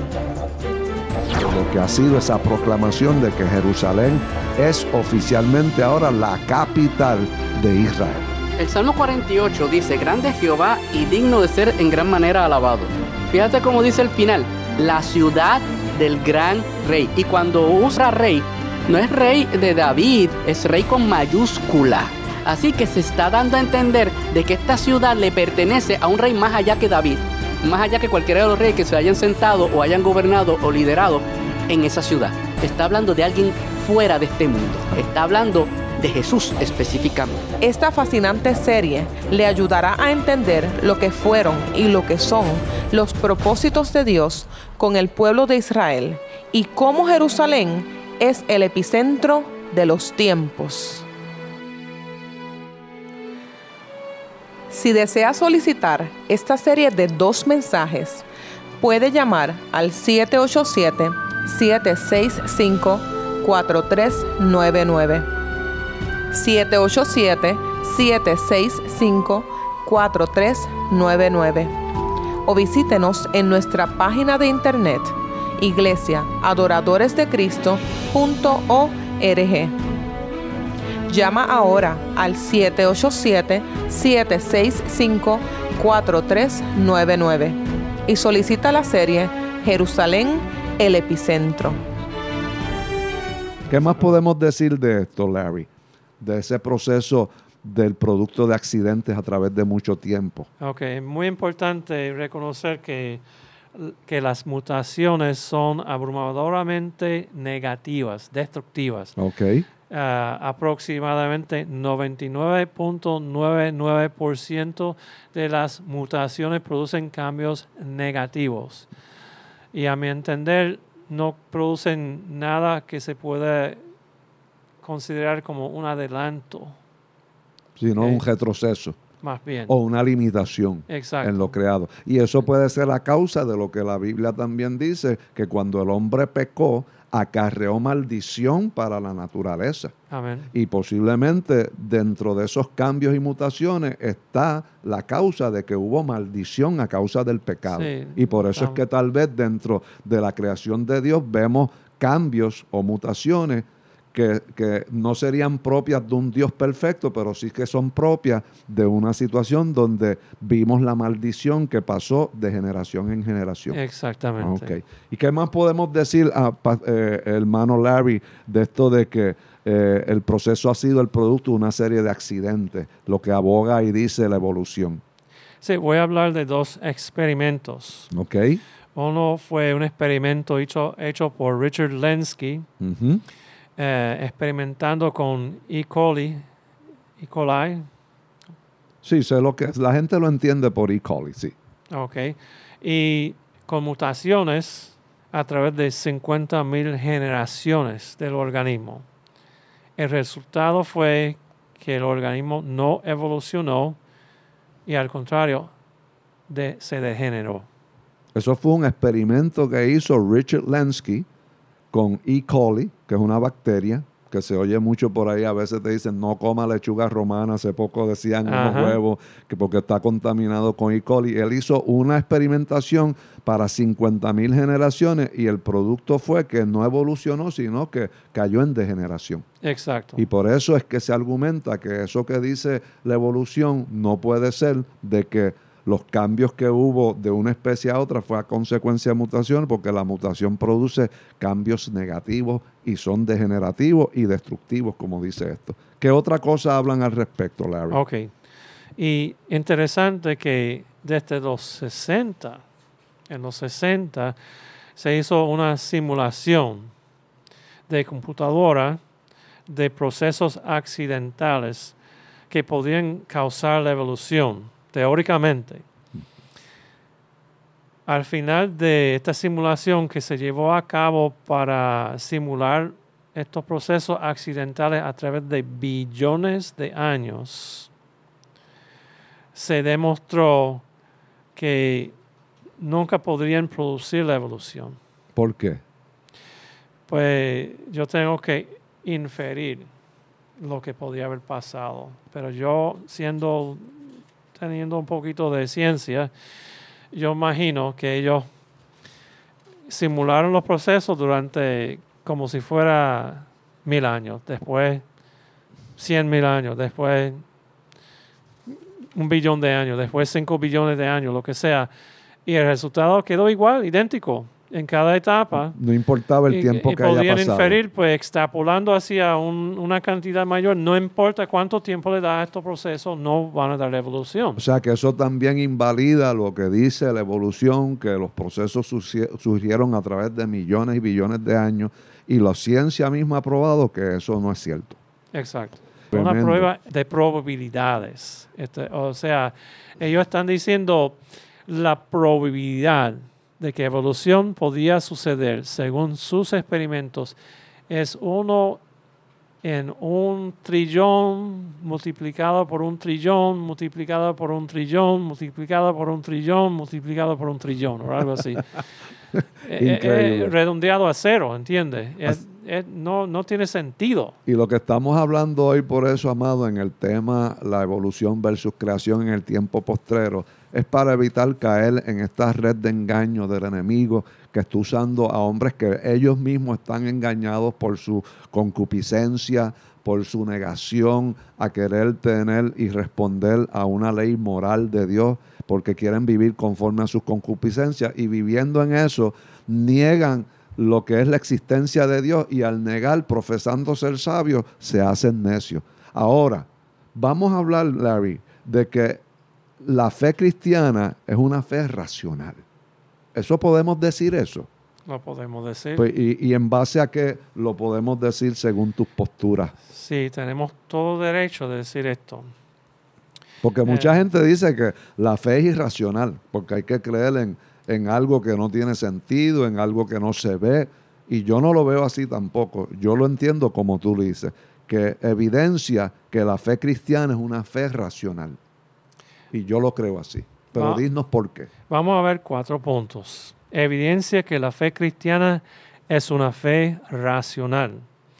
Lo que ha sido esa proclamación de que Jerusalén es oficialmente ahora la capital de Israel. El Salmo cuarenta y ocho dice, grande es Jehová y digno de ser en gran manera alabado. Fíjate cómo dice el final, la ciudad del gran rey. Y cuando usa rey, no es rey de David, es rey con mayúscula. Así que se está dando a entender de que esta ciudad le pertenece a un rey más allá que David, más allá que cualquiera de los reyes que se hayan sentado o hayan gobernado o liderado en esa ciudad. Está hablando de alguien fuera de este mundo. Está hablando de Jesús específicamente. Esta fascinante serie le ayudará a entender lo que fueron y lo que son los propósitos de Dios con el pueblo de Israel y cómo Jerusalén es el epicentro de los tiempos. Si desea solicitar esta serie de dos mensajes, puede llamar al siete ocho siete, siete seis cinco, cuatro tres nueve nueve. siete ocho siete, siete seis cinco, cuatro tres nueve nueve. O visítenos en nuestra página de internet iglesia adoradores de cristo punto org. Llama ahora al siete ocho siete, siete seis cinco, cuatro tres nueve nueve y solicita la serie Jerusalén, el epicentro. ¿Qué más podemos decir de esto, Larry? De ese proceso del producto de accidentes a través de mucho tiempo. Ok, muy importante reconocer que, que las mutaciones son abrumadoramente negativas, destructivas. Ok. Uh, aproximadamente noventa y nueve punto noventa y nueve por ciento de las mutaciones producen cambios negativos. Y a mi entender, no producen nada que se pueda considerar como un adelanto. Sino Okay. un retroceso. Más bien. O una limitación. Exacto. En lo creado. Y eso puede ser la causa de lo que la Biblia también dice, que cuando el hombre pecó, acarreó maldición para la naturaleza. Amén. Y posiblemente dentro de esos cambios y mutaciones está la causa de que hubo maldición a causa del pecado. Sí, y por eso estamos. es que tal vez dentro de la creación de Dios vemos cambios o mutaciones que, que no serían propias de un Dios perfecto, pero sí que son propias de una situación donde vimos la maldición que pasó de generación en generación. Exactamente. Okay. ¿Y qué más podemos decir, a, eh, hermano Larry, de esto de que eh, el proceso ha sido el producto de una serie de accidentes, lo que aboga y dice la evolución? Sí, voy a hablar de dos experimentos. ¿Ok? Uno fue un experimento hecho, hecho por Richard Lenski, Uh-huh. eh, experimentando con E. coli, E. coli. Sí, sé lo que es. La gente lo entiende por E. coli, sí. Okay. Y con mutaciones a través de cincuenta mil generaciones del organismo. El resultado fue que el organismo no evolucionó y al contrario, de, se degeneró. Eso fue un experimento que hizo Richard Lenski con E. coli, que es una bacteria que se oye mucho por ahí. A veces te dicen no coma lechuga romana. Hace poco decían unos Ajá. huevos que porque está contaminado con E. coli. Él hizo una experimentación para cincuenta mil generaciones y el producto fue que no evolucionó, sino que cayó en degeneración. Exacto. Y por eso es que se argumenta que eso que dice la evolución no puede ser de que los cambios que hubo de una especie a otra fue a consecuencia de mutación, porque la mutación produce cambios negativos y son degenerativos y destructivos, como dice esto. ¿Qué otra cosa hablan al respecto, Larry? Ok. Y interesante que desde los sesenta, en los sesenta, se hizo una simulación de computadora de procesos accidentales que podían causar la evolución, teóricamente. Al final de esta simulación que se llevó a cabo para simular estos procesos accidentales a través de billones de años, se demostró que nunca podrían producir la evolución. ¿Por qué? Pues yo tengo que inferir lo que podría haber pasado. Pero yo, siendo, teniendo un poquito de ciencia, yo imagino que ellos simularon los procesos durante como si fuera mil años, después cien mil años, después un billón de años, después cinco billones de años, lo que sea. Y el resultado quedó igual, idéntico, en cada etapa. No importaba el y, tiempo y que haya podrían pasado. inferir, pues extrapolando hacia un, una cantidad mayor, no importa cuánto tiempo le da a estos procesos, no van a dar evolución. O sea que eso también invalida lo que dice la evolución, que los procesos surgieron a través de millones y billones de años, y la ciencia misma ha probado que eso no es cierto. Exacto. Tremendo. Una prueba de probabilidades. Este, o sea, ellos están diciendo la probabilidad de que evolución podía suceder según sus experimentos es uno en un trillón multiplicado por un trillón, multiplicado por un trillón, multiplicado por un trillón, multiplicado por un trillón, o algo así. eh, eh, redondeado a cero, ¿entiendes? Es, es, no, no tiene sentido. Y lo que estamos hablando hoy, por eso, amado, en el tema la evolución versus creación en el tiempo postrero, es para evitar caer en esta red de engaño del enemigo que está usando a hombres que ellos mismos están engañados por su concupiscencia, por su negación a querer tener y responder a una ley moral de Dios, porque quieren vivir conforme a sus concupiscencias, y viviendo en eso niegan lo que es la existencia de Dios, y al negar, profesando ser sabios, se hacen necios. Ahora, vamos a hablar, Larry, de que la fe cristiana es una fe racional. ¿Eso podemos decir eso? Lo podemos decir. Pues, y, ¿Y en base a qué lo podemos decir según tus posturas? Sí, tenemos todo derecho de decir esto. Porque mucha Eh. gente dice que la fe es irracional, porque hay que creer en, en algo que no tiene sentido, en algo que no se ve, y yo no lo veo así tampoco. Yo lo entiendo como tú lo dices, que evidencia que la fe cristiana es una fe racional. Y yo lo creo así. Pero Ah. dinos por qué. Vamos a ver cuatro puntos. Evidencia que la fe cristiana es una fe racional.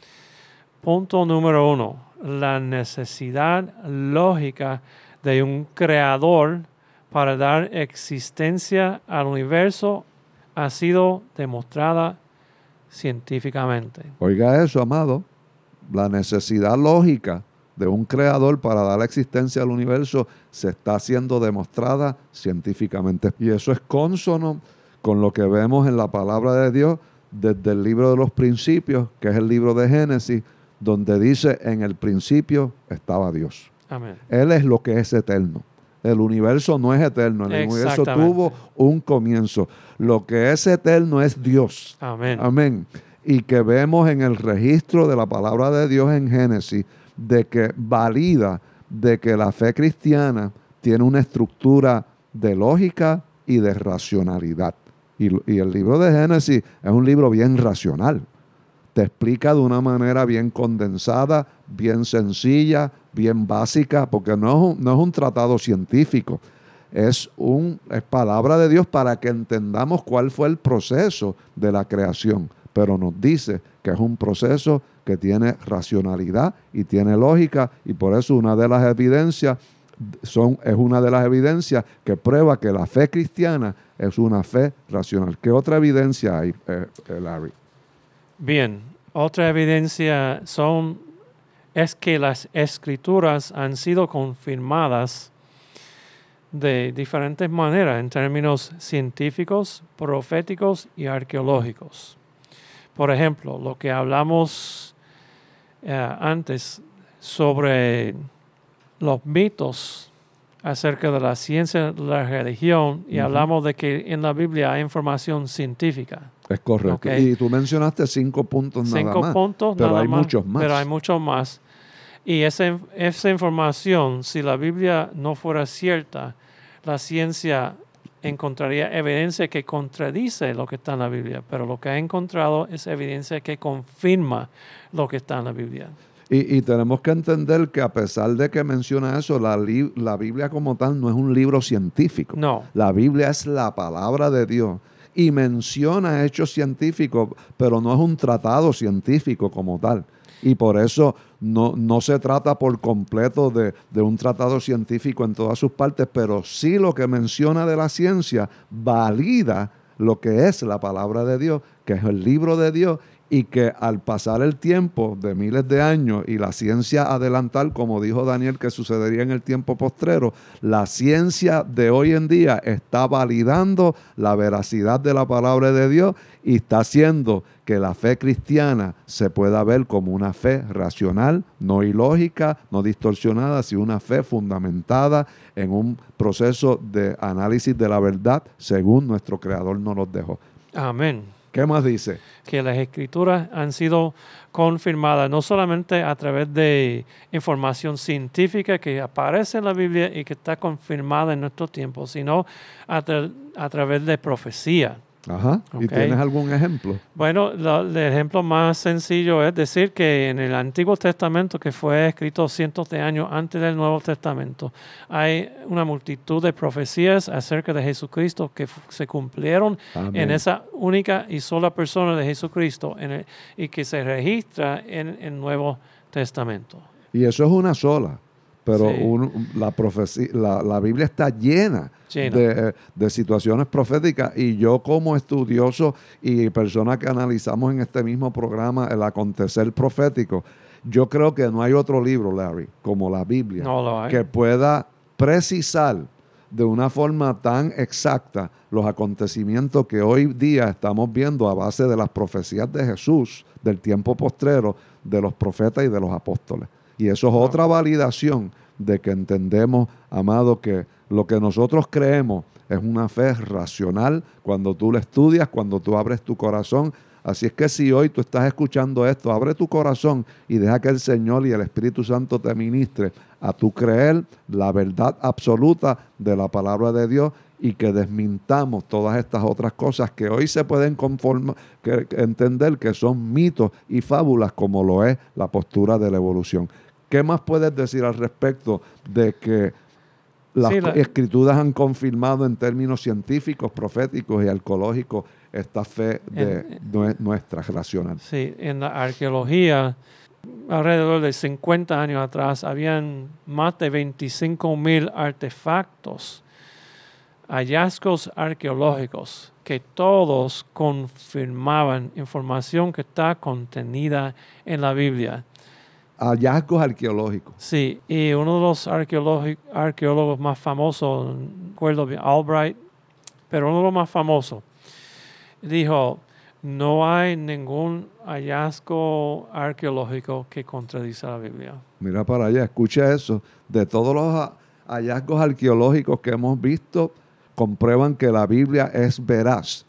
Punto número uno. La necesidad lógica de un creador para dar existencia al universo ha sido demostrada científicamente. Oiga eso, amado. La necesidad lógica de un creador para dar existencia al universo se está siendo demostrada científicamente. Y eso es cónsono con lo que vemos en la palabra de Dios desde el libro de los principios, que es el libro de Génesis, donde dice, en el principio estaba Dios. Amén. Él es lo que es eterno. El universo no es eterno. El universo Exactamente. tuvo un comienzo. Lo que es eterno es Dios. Amén. Amén. Y que vemos en el registro de la palabra de Dios en Génesis, de que valida de que la fe cristiana tiene una estructura de lógica y de racionalidad. Y, y el libro de Génesis es un libro bien racional. Te explica de una manera bien condensada, bien sencilla, bien básica, porque no es un, no es un tratado científico. es, un, es palabra de Dios para que entendamos cuál fue el proceso de la creación. Pero nos dice que es un proceso que tiene racionalidad y tiene lógica, y por eso una de las evidencias son, es una de las evidencias que prueba que la fe cristiana es una fe racional. ¿Qué otra evidencia hay, eh, eh, Larry? Bien, otra evidencia son, es que las escrituras han sido confirmadas de diferentes maneras en términos científicos, proféticos y arqueológicos. Por ejemplo, lo que hablamos eh, antes sobre los mitos acerca de la ciencia de la religión, y uh-huh. hablamos de que en la Biblia hay información científica. Es correcto. Okay. Y tú mencionaste cinco puntos nada cinco más. puntos pero nada hay más, muchos más. Pero hay muchos más. Y esa, esa información, si la Biblia no fuera cierta, la ciencia encontraría evidencia que contradice lo que está en la Biblia, pero lo que ha encontrado es evidencia que confirma lo que está en la Biblia. Y, y tenemos que entender que a pesar de que menciona eso, la, li- la Biblia como tal no es un libro científico. No. La Biblia es la palabra de Dios y menciona hechos científicos, pero no es un tratado científico como tal. Y por eso no, no se trata por completo de, de un tratado científico en todas sus partes, pero sí lo que menciona de la ciencia valida lo que es la palabra de Dios, que es el libro de Dios, y que al pasar el tiempo de miles de años y la ciencia adelantar, como dijo Daniel que sucedería en el tiempo postrero, la ciencia de hoy en día está validando la veracidad de la palabra de Dios y está haciendo que la fe cristiana se pueda ver como una fe racional, no ilógica, no distorsionada, sino una fe fundamentada en un proceso de análisis de la verdad según nuestro Creador nos los dejó. Amén. ¿Qué más dice? Que las escrituras han sido confirmadas no solamente a través de información científica que aparece en la Biblia y que está confirmada en nuestro tiempo, sino a, tra- a través de profecía. Ajá. ¿Y Okay. tienes algún ejemplo? Bueno, lo, el ejemplo más sencillo es decir que en el Antiguo Testamento, que fue escrito cientos de años antes del Nuevo Testamento, hay una multitud de profecías acerca de Jesucristo que f- se cumplieron Amén. en esa única y sola persona de Jesucristo en el, y que se registra en el Nuevo Testamento. Y eso es una sola. Pero Sí. un, la, profecía, la, la Biblia está llena Llena. de, de situaciones proféticas, y yo como estudioso y persona que analizamos en este mismo programa el acontecer profético, yo creo que no hay otro libro, Larry, como la Biblia, No lo hay. que pueda precisar de una forma tan exacta los acontecimientos que hoy día estamos viendo a base de las profecías de Jesús, del tiempo postrero, de los profetas y de los apóstoles. Y eso es otra validación de que entendemos, amado, que lo que nosotros creemos es una fe racional cuando tú la estudias, cuando tú abres tu corazón. Así es que si hoy tú estás escuchando esto, abre tu corazón y deja que el Señor y el Espíritu Santo te ministre a tu creer la verdad absoluta de la palabra de Dios, y que desmintamos todas estas otras cosas que hoy se pueden conformar, que, que entender que son mitos y fábulas, como lo es la postura de la evolución. ¿Qué más puedes decir al respecto de que las Sí, la- escrituras han confirmado en términos científicos, proféticos y arqueológicos esta fe de En- nue- nuestra racional? Sí, en la arqueología, alrededor de cincuenta años atrás, habían más de veinticinco mil artefactos, hallazgos arqueológicos, que todos confirmaban información que está contenida en la Biblia. Hallazgos arqueológicos. Sí, y uno de los arqueologi- arqueólogos más famosos, no recuerdo bien, Albright, pero uno de los más famosos, dijo, no hay ningún hallazgo arqueológico que contradice la Biblia. Mira para allá, escucha eso. De todos los ha- hallazgos arqueológicos que hemos visto, comprueban que la Biblia es veraz,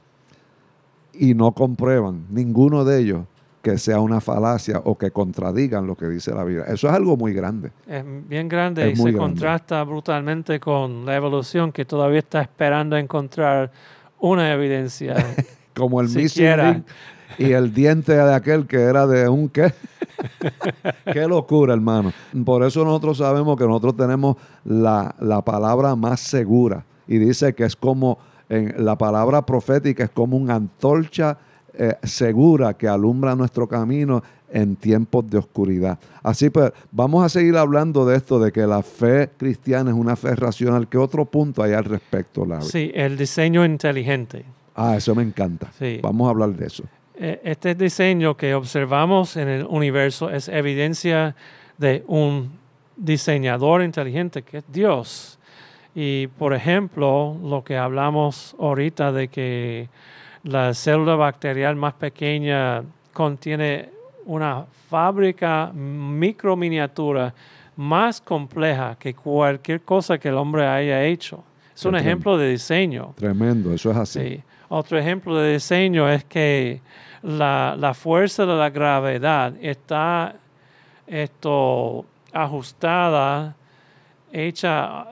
y no comprueban ninguno de ellos que sea una falacia o que contradigan lo que dice la Biblia. Eso es algo muy grande. Es bien grande Es y muy se grande. contrasta brutalmente con la evolución, que todavía está esperando encontrar una evidencia. Como el missing Siquiera. link y el diente de aquel que era de un qué. Qué locura, hermano. Por eso nosotros sabemos que nosotros tenemos la, la palabra más segura y dice que es como, en la palabra profética es como una antorcha eh, segura que alumbra nuestro camino en tiempos de oscuridad. Así pues, vamos a seguir hablando de esto, de que la fe cristiana es una fe racional. ¿Qué otro punto hay al respecto, Larry? Sí, el diseño inteligente. Ah, eso me encanta. Sí. Vamos a hablar de eso. Este diseño que observamos en el universo es evidencia de un diseñador inteligente que es Dios. Y, por ejemplo, lo que hablamos ahorita de que la célula bacterial más pequeña contiene una fábrica microminiatura más compleja que cualquier cosa que el hombre haya hecho. Es un ejemplo de diseño. Tremendo, eso es así. Sí. Otro ejemplo de diseño es que la, la fuerza de la gravedad está esto, ajustada, hecha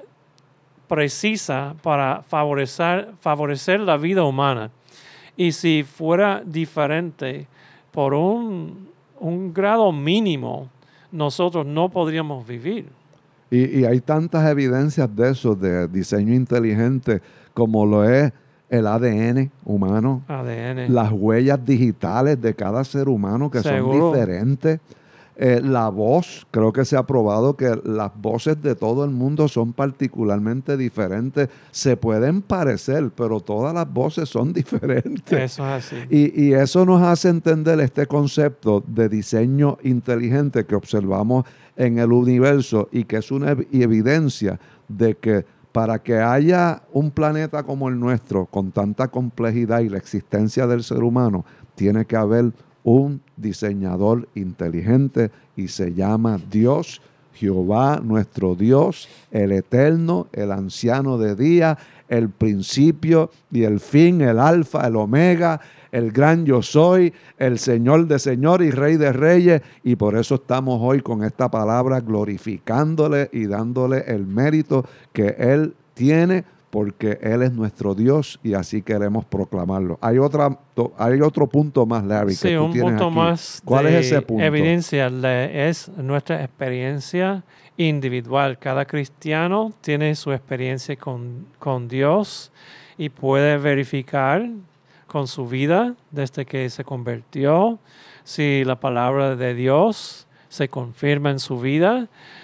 precisa para favorecer, favorecer la vida humana. Y si fuera diferente por un, un grado mínimo, nosotros no podríamos vivir. Y, y hay tantas evidencias de eso, de diseño inteligente, como lo es el A D N humano, A D N. Las huellas digitales de cada ser humano que Seguro. son diferentes. Eh, la voz, creo que se ha probado que las voces de todo el mundo son particularmente diferentes. Se pueden parecer, pero todas las voces son diferentes. Eso es así. Y, y eso nos hace entender este concepto de diseño inteligente que observamos en el universo y que es una ev- evidencia de que para que haya un planeta como el nuestro con tanta complejidad y la existencia del ser humano, tiene que haber un diseñador inteligente y se llama Dios, Jehová, nuestro Dios, el eterno, el anciano de día, el principio y el fin, el alfa, el omega, el gran yo soy, el Señor de señores y Rey de reyes. Y por eso estamos hoy con esta palabra glorificándole y dándole el mérito que Él tiene, porque Él es nuestro Dios y así queremos proclamarlo. Hay otra, hay otro punto más, Larry, Sí, que tú un tienes punto aquí. más ¿Cuál de es ese punto? evidencia le- es nuestra experiencia individual. Cada cristiano tiene su experiencia con, con Dios y puede verificar con su vida desde que se convirtió si la palabra de Dios se confirma en su vida,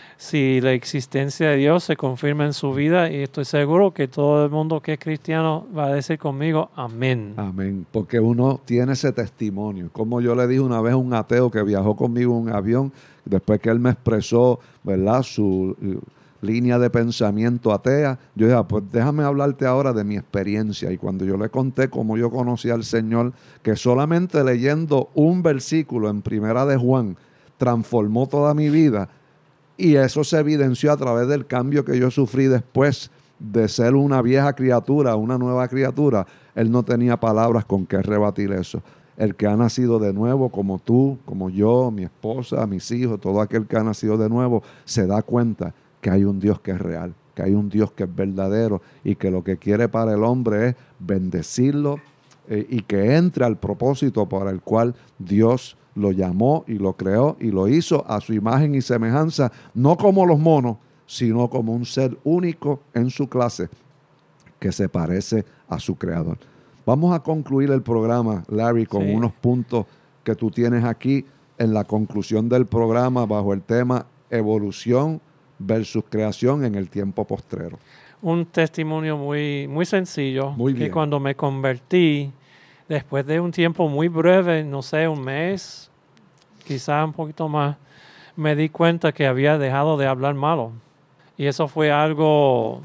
si la existencia de Dios se confirma en su vida, y estoy seguro que todo el mundo que es cristiano va a decir conmigo, amén. Amén, porque uno tiene ese testimonio. Como yo le dije una vez a un ateo que viajó conmigo en un avión, después que él me expresó, ¿verdad?, su uh, línea de pensamiento atea, yo dije, ah, pues déjame hablarte ahora de mi experiencia. Y cuando yo le conté cómo yo conocí al Señor, que solamente leyendo un versículo en Primera de Juan transformó toda mi vida, y eso se evidenció a través del cambio que yo sufrí después de ser una vieja criatura, una nueva criatura. Él no tenía palabras con que rebatir eso. El que ha nacido de nuevo, como tú, como yo, mi esposa, mis hijos, todo aquel que ha nacido de nuevo, se da cuenta que hay un Dios que es real, que hay un Dios que es verdadero y que lo que quiere para el hombre es bendecirlo eh, y que entre al propósito para el cual Dios lo llamó y lo creó y lo hizo a su imagen y semejanza, no como los monos, sino como un ser único en su clase que se parece a su creador. Vamos a concluir el programa, Larry, con Sí. unos puntos que tú tienes aquí en la conclusión del programa bajo el tema evolución versus creación en el tiempo postrero. Un testimonio muy, muy sencillo, Muy que bien. cuando me convertí, después de un tiempo muy breve, no sé, un mes, quizá un poquito más, me di cuenta que había dejado de hablar malo. Y eso fue algo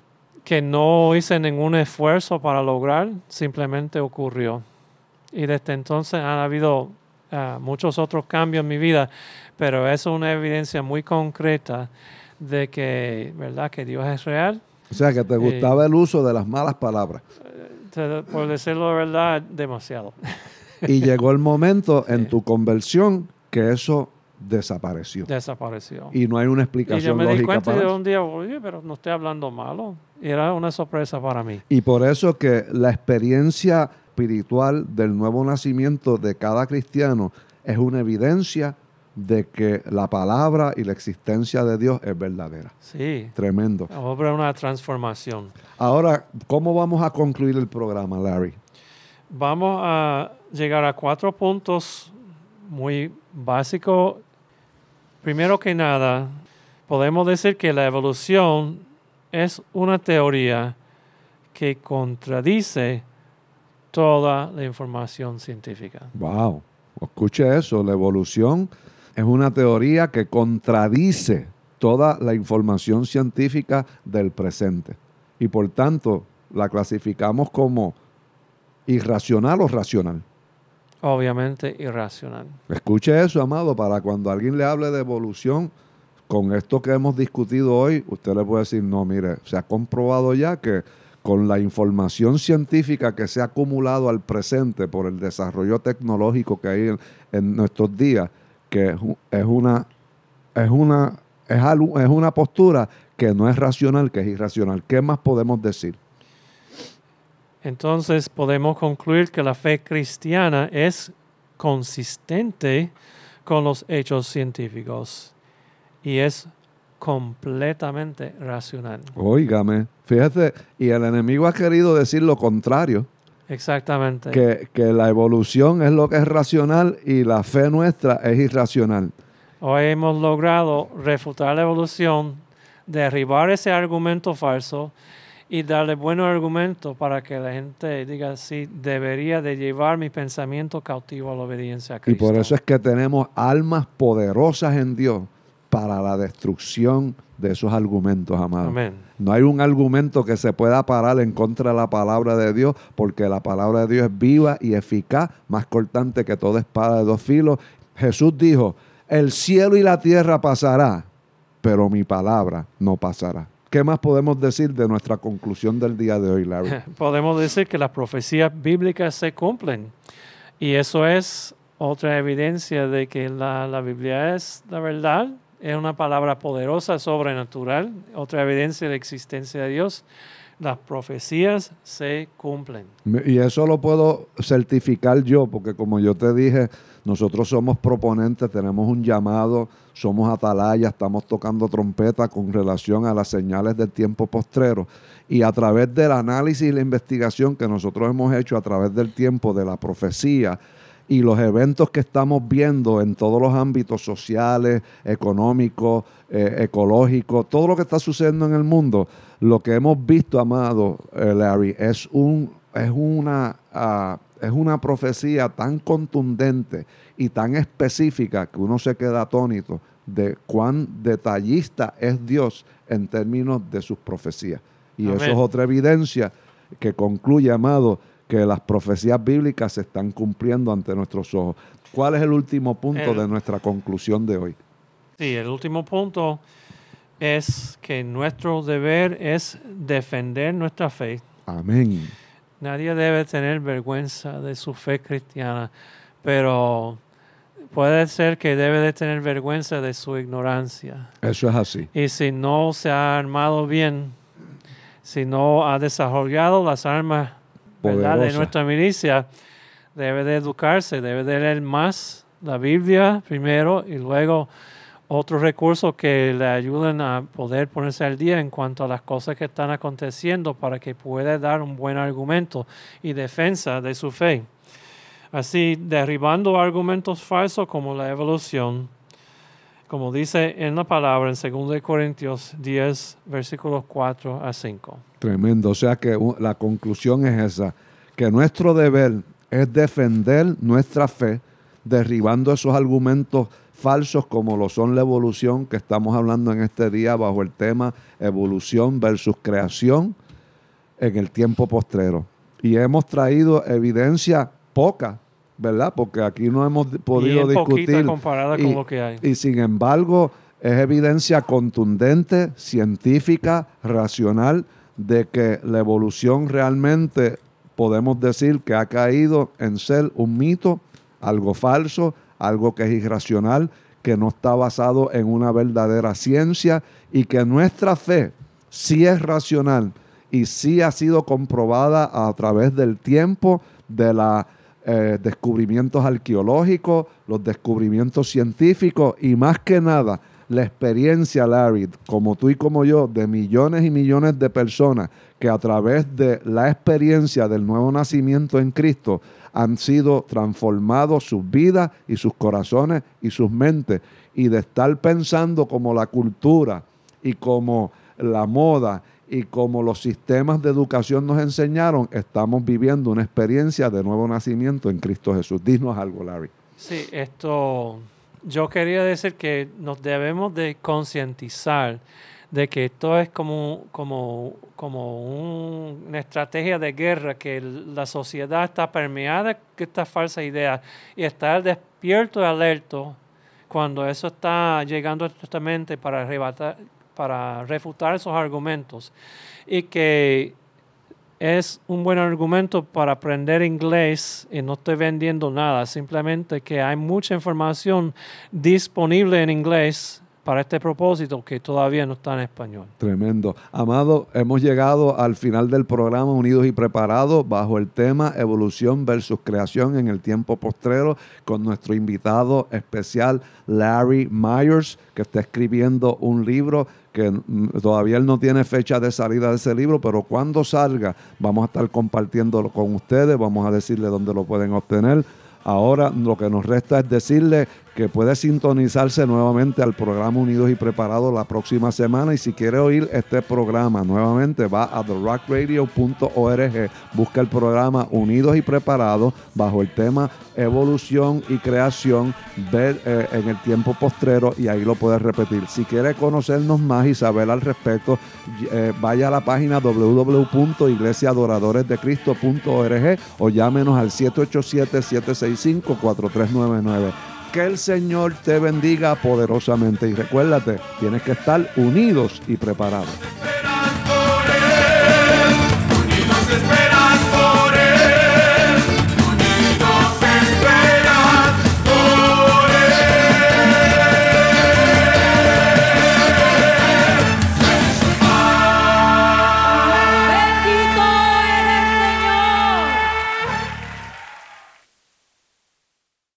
que no hice ningún esfuerzo para lograr, simplemente ocurrió. Y desde entonces han habido uh, muchos otros cambios en mi vida, pero eso es una evidencia muy concreta de que, ¿verdad?, que Dios es real. O sea, que te gustaba el uso de las malas palabras. Te- Por decirlo de verdad, demasiado. Y llegó el momento en tu conversión que eso desapareció. Desapareció. Y no hay una Y explicación yo me di lógica cuenta para de eso. un día, oye, pero no estoy hablando malo. Y era una sorpresa para mí. Y por eso que la experiencia espiritual del nuevo nacimiento de cada cristiano es una evidencia de que la palabra y la existencia de Dios es verdadera. Sí. Tremendo. Obra una transformación. Ahora, ¿cómo vamos a concluir el programa, Larry? Vamos a llegar a cuatro puntos muy básicos. Primero que nada, podemos decir que la evolución es una teoría que contradice toda la información científica. Wow, escuche eso, la evolución es una teoría que contradice toda la información científica del presente y por tanto la clasificamos como irracional o racional. Obviamente irracional. Escuche eso, amado, para cuando alguien le hable de evolución, con esto que hemos discutido hoy, usted le puede decir, no, mire, se ha comprobado ya que con la información científica que se ha acumulado al presente por el desarrollo tecnológico que hay en, en nuestros días, que es, es una es una es, algo, es una postura que no es racional, que es irracional. ¿Qué más podemos decir? Entonces podemos concluir que la fe cristiana es consistente con los hechos científicos y es completamente racional. Óigame, fíjate, y el enemigo ha querido decir lo contrario. Exactamente. Que, que la evolución es lo que es racional y la fe nuestra es irracional. Hoy hemos logrado refutar la evolución, derribar ese argumento falso y darle buenos argumentos para que la gente diga, sí, debería de llevar mi pensamiento cautivo a la obediencia a Y Cristo. por eso es que tenemos almas poderosas en Dios para la destrucción de esos argumentos, amados. Amén. No hay un argumento que se pueda parar en contra de la palabra de Dios, porque la palabra de Dios es viva y eficaz, más cortante que toda espada de dos filos. Jesús dijo, el cielo y la tierra pasará, pero mi palabra no pasará. ¿Qué más podemos decir de nuestra conclusión del día de hoy, Larry? Podemos decir que las profecías bíblicas se cumplen. Y eso es otra evidencia de que la, la Biblia es la verdad. Es una palabra poderosa, sobrenatural. Otra evidencia de la existencia de Dios. Las profecías se cumplen. Y eso lo puedo certificar yo, porque como yo te dije, nosotros somos proponentes, tenemos un llamado, somos atalayas, estamos tocando trompeta con relación a las señales del tiempo postrero. Y a través del análisis y la investigación que nosotros hemos hecho a través del tiempo de la profecía y los eventos que estamos viendo en todos los ámbitos sociales, económicos, eh, ecológicos, todo lo que está sucediendo en el mundo, lo que hemos visto, amado eh, Larry, es, un, es, una, uh, es una profecía tan contundente y tan específica que uno se queda atónito de cuán detallista es Dios en términos de sus profecías. Y Amén. Eso es otra evidencia que concluye, amado, que las profecías bíblicas se están cumpliendo ante nuestros ojos. ¿Cuál es el último punto el, de nuestra conclusión de hoy? Sí, el último punto es que nuestro deber es defender nuestra fe. Amén. Nadie debe tener vergüenza de su fe cristiana, pero puede ser que debe de tener vergüenza de su ignorancia. Eso es así. Y si no se ha armado bien, si no ha desarrollado las armas, ¿verdad?, de nuestra milicia, debe de educarse, debe de leer más la Biblia primero y luego otros recursos que le ayuden a poder ponerse al día en cuanto a las cosas que están aconteciendo para que pueda dar un buen argumento y defensa de su fe. Así, derribando argumentos falsos como la evolución, como dice en la palabra en segunda de Corintios diez, versículos cuatro a cinco. Tremendo. O sea que la conclusión es esa, que nuestro deber es defender nuestra fe, derribando esos argumentos falsos como lo son la evolución, que estamos hablando en este día bajo el tema evolución versus creación en el tiempo postrero. Y hemos traído evidencia poca, ¿verdad? Porque aquí no hemos podido Bien discutir. Poquita comparada y, con lo que hay. Y sin embargo, es evidencia contundente, científica, racional, de que la evolución realmente podemos decir que ha caído en ser un mito, algo falso, algo que es irracional, que no está basado en una verdadera ciencia y que nuestra fe sí es racional y sí ha sido comprobada a través del tiempo, de la eh, descubrimientos arqueológicos, los descubrimientos científicos y más que nada, la experiencia, Larry, como tú y como yo, de millones y millones de personas que a través de la experiencia del nuevo nacimiento en Cristo han sido transformados sus vidas y sus corazones y sus mentes. Y de estar pensando como la cultura y como la moda y como los sistemas de educación nos enseñaron, estamos viviendo una experiencia de nuevo nacimiento en Cristo Jesús. Dinos algo, Larry. Sí, esto, yo quería decir que nos debemos de concientizar de que esto es como, como, como un, una estrategia de guerra, que la sociedad está permeada de estas falsas ideas y estar despierto y alerta cuando eso está llegando a nuestra mente para arrebatar, para refutar esos argumentos, y que es un buen argumento para aprender inglés, y no estoy vendiendo nada, simplemente que hay mucha información disponible en inglés para este propósito que todavía no está en español. Tremendo. Amado, hemos llegado al final del programa Unidos y Preparados bajo el tema Evolución versus Creación en el tiempo postrero con nuestro invitado especial Larry Myers, que está escribiendo un libro que todavía él no tiene fecha de salida de ese libro, pero cuando salga vamos a estar compartiéndolo con ustedes, vamos a decirle dónde lo pueden obtener. Ahora lo que nos resta es decirle que puede sintonizarse nuevamente al programa Unidos y Preparados la próxima semana, y si quiere oír este programa nuevamente va a the rock radio punto org, busca el programa Unidos y Preparados bajo el tema Evolución y Creación ver, eh, en el tiempo postrero, y ahí lo puede repetir. Si quiere conocernos más y saber al respecto, eh, vaya a la página doble u doble u doble u punto iglesia adoradores de cristo punto org o llámenos al siete ocho siete, siete seis cinco, cuatro tres nueve nueve. Que el Señor te bendiga poderosamente y recuérdate, tienes que estar unidos y preparados. Unidos